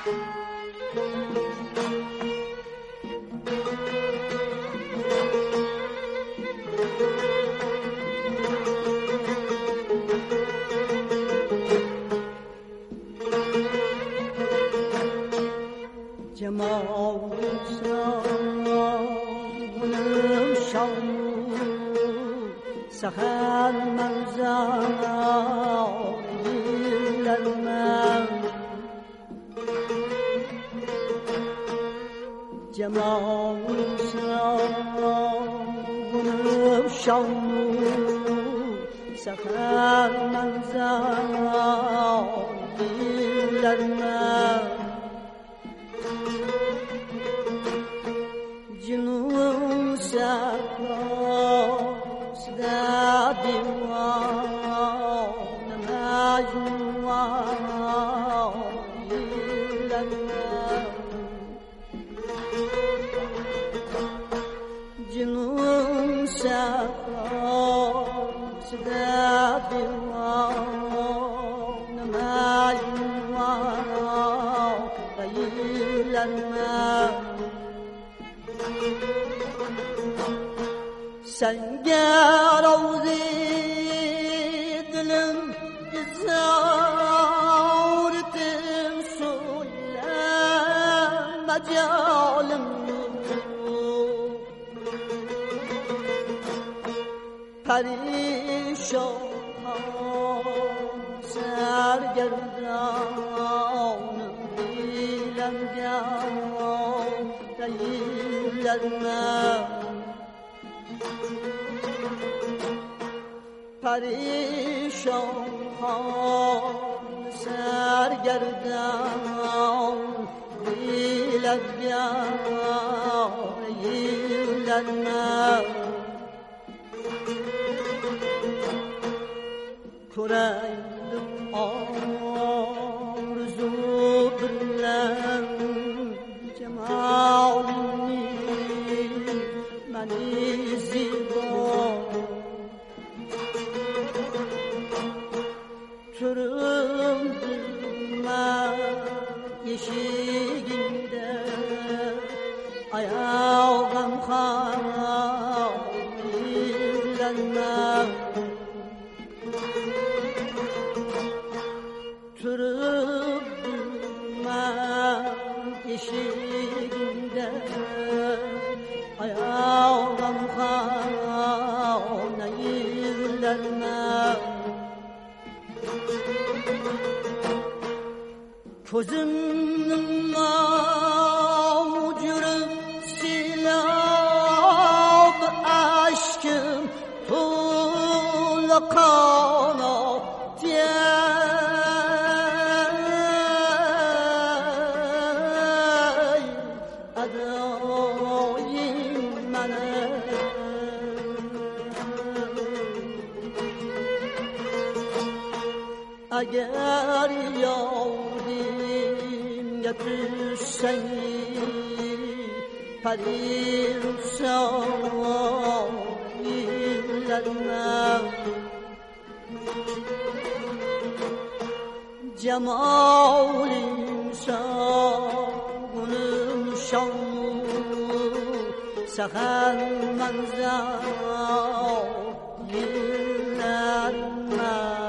سخن منظر للمن جمال سرم شو سخن منظر للمن جنون سخن دیوان مجنون جنون سخاس دیوان مجنون سنگر آوزی دلم زارتم سویم مجالم پریشان سرگردانم دیلم گم دیلم پریشان سرگردان دیلم کرندم آرزو برلم جمالی منی زیبا Turumdurma yeşiginde ayağım havlilenmem Turumdurma yeşiginde ayağım havlilenmem Közümün avucunu silab aşkım tula kanat yey adayım mene Agar yavrim yetişseni Paris'an illenmem Cemalim şanım şanım Seher manzar illenmem